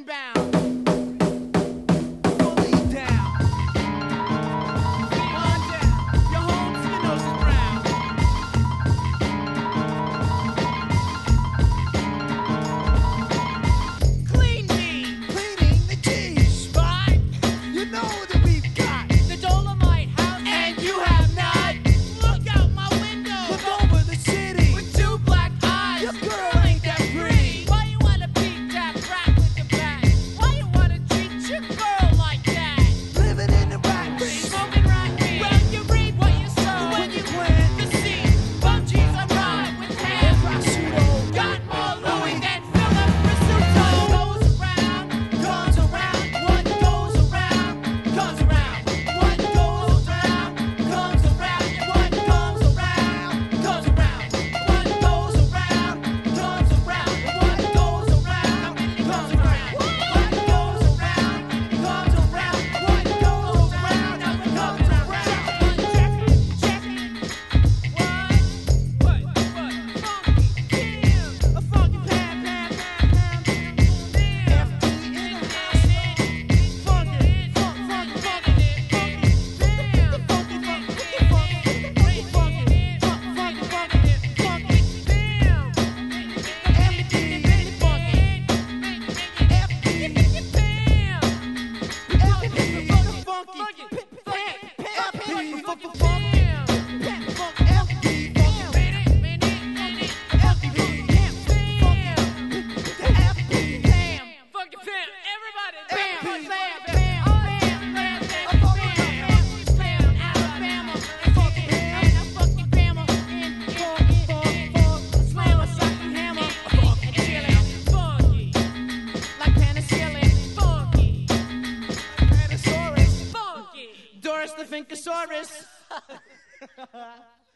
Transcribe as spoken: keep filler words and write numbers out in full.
bound. Fully down. On down. Your homes, your nose is brown. Clean me. Cleaning the keys. Spot. You know that we've got The Dolomite house. And you have not. Look out my window. look over the city. With two black eyes. Your girl ain't that pretty. Why you wanna beat that rat with the bat? Why you wanna treat your girl like that? Living in the rat race. Smoking rat weed. Well, you reap what you sow. When you plant The seed. Bum cheese I ride with ham. prosciutto, Got more Louis than Philip Risotto. Goes around, comes around. What goes around, comes around. What goes around, comes around. And what goes around, comes around. What goes around, comes around. And what goes around, comes around. What goes around, comes around. What goes around, comes around. Check it, check it. What? What? What? Funky, yeah. A funky pam, pam, pam, pam, pam. Damn. F D in the house. Funky, funk, funky, funky, funky. Damn. Funky, funky, funky, funky, funky, funk, funky, funky, funky. Damn. M D, Funky. F D, Damn. F D, Funky, funky, funky. F D, Funky, funky, funky. F D, funky, F D, Doris the Finkosaurus.